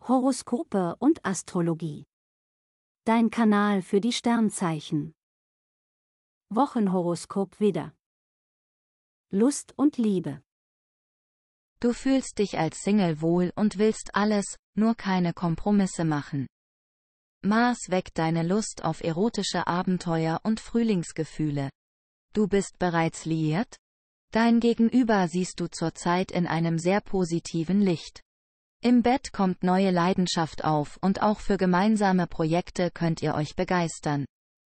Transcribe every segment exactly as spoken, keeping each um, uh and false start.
Horoskope und Astrologie. Dein Kanal für die Sternzeichen. Wochenhoroskop Widder. Lust und Liebe. Du fühlst dich als Single wohl und willst alles, nur keine Kompromisse machen. Mars weckt deine Lust auf erotische Abenteuer und Frühlingsgefühle. Du bist bereits liiert? Dein Gegenüber siehst du zurzeit in einem sehr positiven Licht. Im Bett kommt neue Leidenschaft auf und auch für gemeinsame Projekte könnt ihr euch begeistern.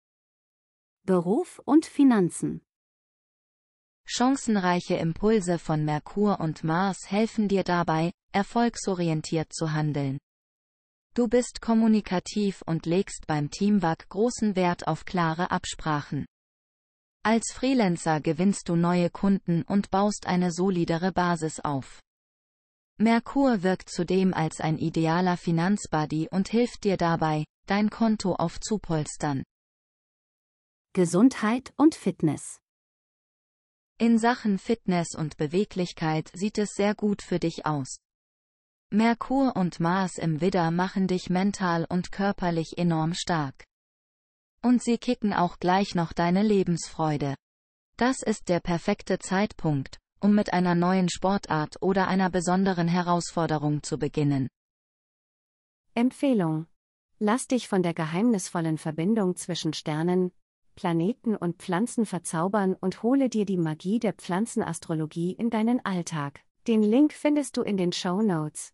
Beruf und Finanzen. Chancenreiche Impulse von Merkur und Mars helfen dir dabei, erfolgsorientiert zu handeln. Du bist kommunikativ und legst beim Teamwork großen Wert auf klare Absprachen. Als Freelancer gewinnst du neue Kunden und baust eine solidere Basis auf. Merkur wirkt zudem als ein idealer Finanzbuddy und hilft dir dabei, dein Konto aufzupolstern. Gesundheit und Fitness. In Sachen Fitness und Beweglichkeit sieht es sehr gut für dich aus. Merkur und Mars im Widder machen dich mental und körperlich enorm stark. Und sie kicken auch gleich noch deine Lebensfreude. Das ist der perfekte Zeitpunkt, um mit einer neuen Sportart oder einer besonderen Herausforderung zu beginnen. Empfehlung: Lass dich von der geheimnisvollen Verbindung zwischen Sternen, Planeten und Pflanzen verzaubern und hole dir die Magie der Pflanzenastrologie in deinen Alltag. Den Link findest du in den Shownotes.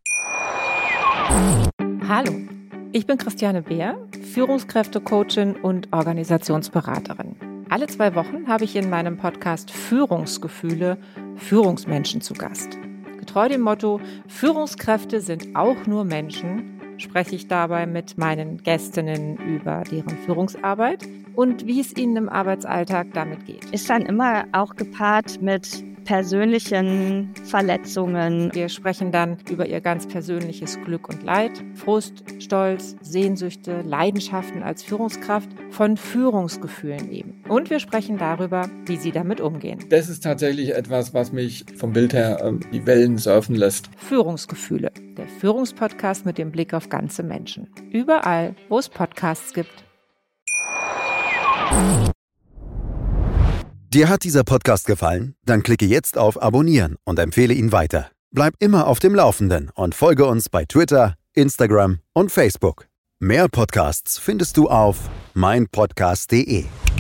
Hallo, ich bin Christiane Beer, Führungskräftecoachin und Organisationsberaterin. Alle zwei Wochen habe ich in meinem Podcast Führungsgefühle Führungsmenschen zu Gast. Getreu dem Motto Führungskräfte sind auch nur Menschen, spreche ich dabei mit meinen Gästinnen über deren Führungsarbeit und wie es ihnen im Arbeitsalltag damit geht. Ist dann immer auch gepaart mit persönlichen Verletzungen. Wir sprechen dann über ihr ganz persönliches Glück und Leid, Frust, Stolz, Sehnsüchte, Leidenschaften als Führungskraft, von Führungsgefühlen eben. Und wir sprechen darüber, wie sie damit umgehen. Das ist tatsächlich etwas, was mich vom Bild her äh, die Wellen surfen lässt. Führungsgefühle, der Führungspodcast mit dem Blick auf ganze Menschen. Überall, wo es Podcasts gibt. Dir hat dieser Podcast gefallen? Dann klicke jetzt auf Abonnieren und empfehle ihn weiter. Bleib immer auf dem Laufenden und folge uns bei Twitter, Instagram und Facebook. Mehr Podcasts findest du auf mein podcast punkt de.